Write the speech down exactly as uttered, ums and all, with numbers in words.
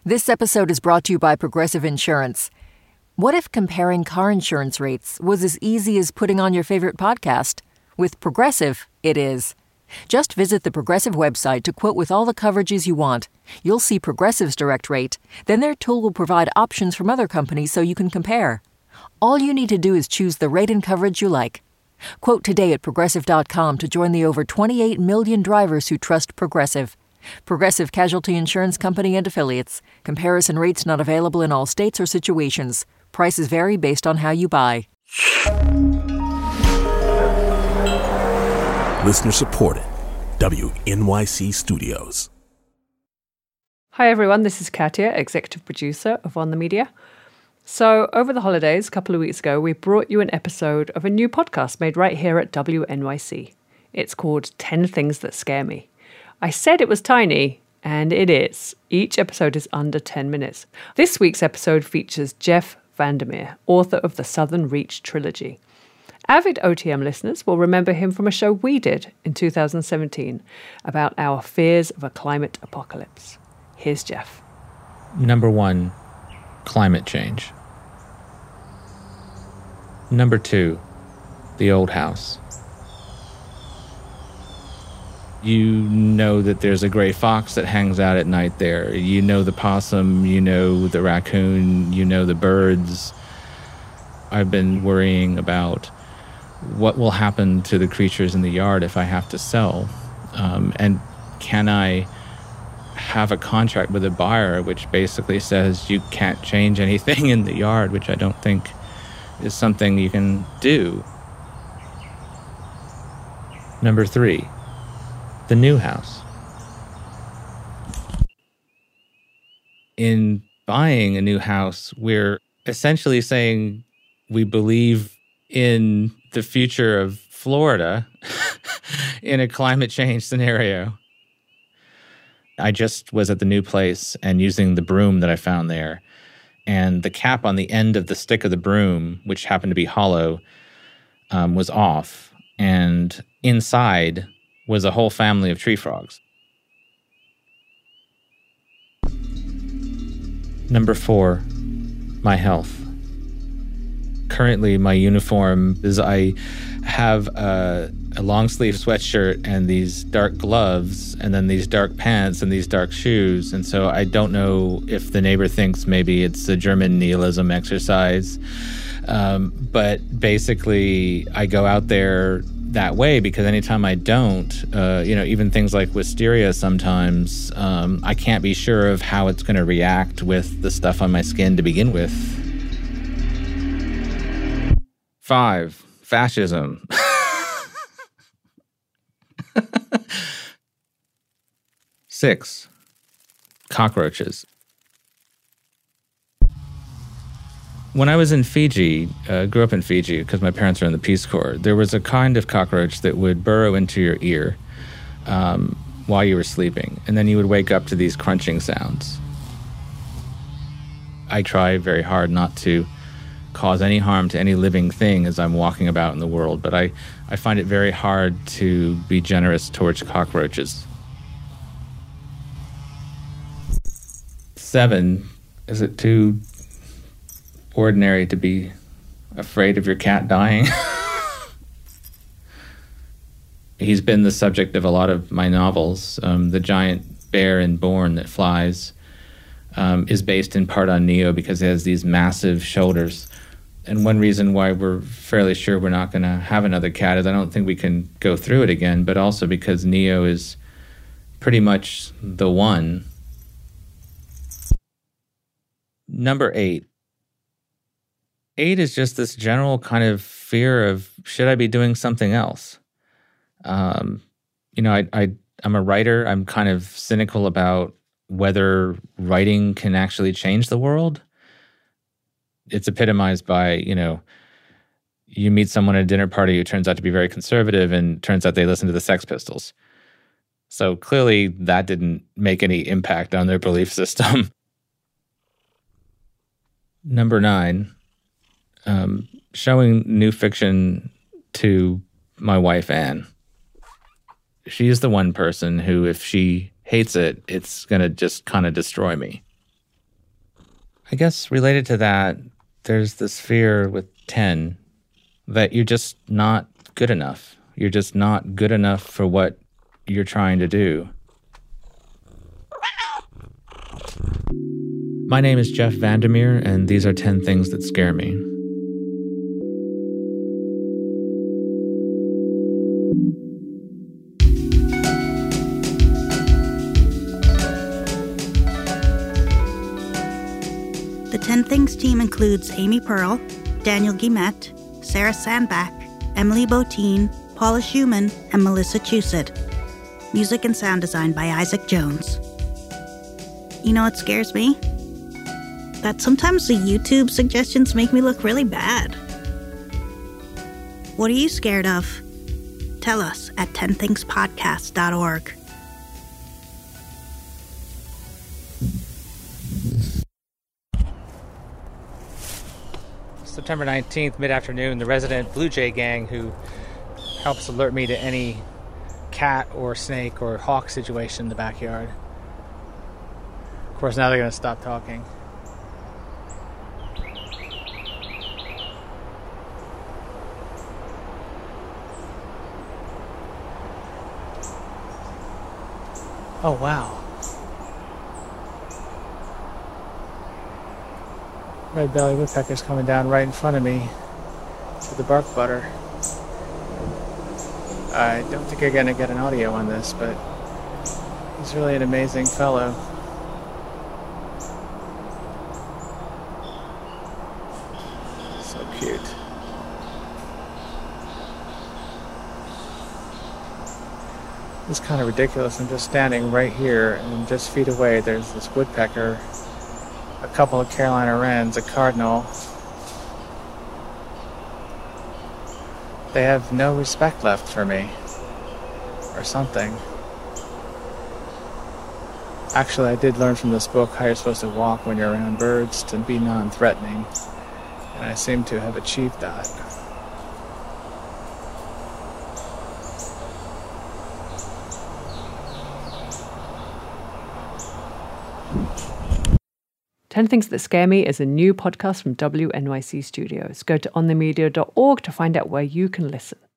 This episode is brought to you by Progressive Insurance. What if comparing car insurance rates was as easy as putting on your favorite podcast? With Progressive, it is. Just visit the Progressive website to quote with all the coverages you want. You'll see Progressive's direct rate. Then their tool will provide options from other companies so you can compare. All you need to do is choose the rate and coverage you like. Quote today at Progressive dot com to join the over twenty-eight million drivers who trust Progressive. Progressive Casualty Insurance Company and Affiliates. Comparison rates not available in all states or situations. Prices vary based on how you buy. Listener supported. W N Y C Studios. Hi everyone, this is Katia, executive producer of On the Media. So, over the holidays, a couple of weeks ago, we brought you an episode of a new podcast made right here at W N Y C. It's called ten Things That Scare Me. I said it was tiny, and it is. Each episode is under ten minutes. This week's episode features Jeff Vandermeer, author of the Southern Reach trilogy. Avid O T M listeners will remember him from a show we did in two thousand seventeen about our fears of a climate apocalypse. Here's Jeff. Number one, climate change. Number two, the old house. You know that there's a gray fox that hangs out at night there. You know the possum, you know the raccoon, you know the birds. I've been worrying about what will happen to the creatures in the yard if I have to sell. Um, and can I have a contract with a buyer which basically says you can't change anything in the yard, which I don't think is something you can do. Number three, the new house. In buying a new house, we're essentially saying we believe in the future of Florida in a climate change scenario. I just was at the new place and using the broom that I found there, and the cap on the end of the stick of the broom, which happened to be hollow, um, was off, and inside was a whole family of tree frogs. Number four, my health. Currently, my uniform is I have a, a long-sleeve sweatshirt and these dark gloves and then these dark pants and these dark shoes. And so I don't know if the neighbor thinks maybe it's a German nihilism exercise. Um, but basically, I go out there that way because anytime I don't, uh, you know, even things like wisteria sometimes, um, I can't be sure of how it's going to react with the stuff on my skin to begin with. Five, fascism. Six, cockroaches. When I was in Fiji, uh, grew up in Fiji because my parents are in the Peace Corps, there was a kind of cockroach that would burrow into your ear um, while you were sleeping, and then you would wake up to these crunching sounds. I try very hard not to cause any harm to any living thing as I'm walking about in the world, but I, I find it very hard to be generous towards cockroaches. Seven, is it too ordinary to be afraid of your cat dying? He's been the subject of a lot of my novels. Um, the giant bear in Bourne that flies um, is based in part on Neo because he has these massive shoulders. And one reason why we're fairly sure we're not going to have another cat is I don't think we can go through it again, but also because Neo is pretty much the one. Number eight. Eight is just this general kind of fear of, should I be doing something else? Um, you know, I, I, I'm a writer. I'm kind of cynical about whether writing can actually change the world. It's epitomized by, you know, you meet someone at a dinner party who turns out to be very conservative and turns out they listen to the Sex Pistols. So clearly that didn't make any impact on their belief system. Number nine, um, showing new fiction to my wife, Anne. She is the one person who, if she hates it, it's going to just kind of destroy me. I guess related to that, there's this fear with ten that you're just not good enough. You're just not good enough for what you're trying to do. My name is Jeff Vandermeer, and these are ten Things That Scare Me. The ten Things team includes Amy Pearl, Daniel Guillemette, Sarah Sandbach, Emily Botine, Paula Schumann, and Melissa Chusett. Music and sound design by Isaac Jones. You know what scares me? That sometimes the YouTube suggestions make me look really bad. What are you scared of? Tell us at ten things podcast dot org. September nineteenth, mid-afternoon, the resident Blue Jay gang who helps alert me to any cat or snake or hawk situation in the backyard. Of course, now they're going to stop talking. Oh, wow. Red-bellied woodpecker's coming down right in front of me with the bark butter. I don't think you're going to get an audio on this, but he's really an amazing fellow. So cute. It's kind of ridiculous. I'm just standing right here, and just feet away there's this woodpecker, a couple of Carolina wrens, a cardinal. They have no respect left for me, or something. Actually, I did learn from this book how you're supposed to walk when you're around birds to be non-threatening, and I seem to have achieved that. ten Things That Scare Me is a new podcast from W N Y C Studios. Go to on the media dot org to find out where you can listen.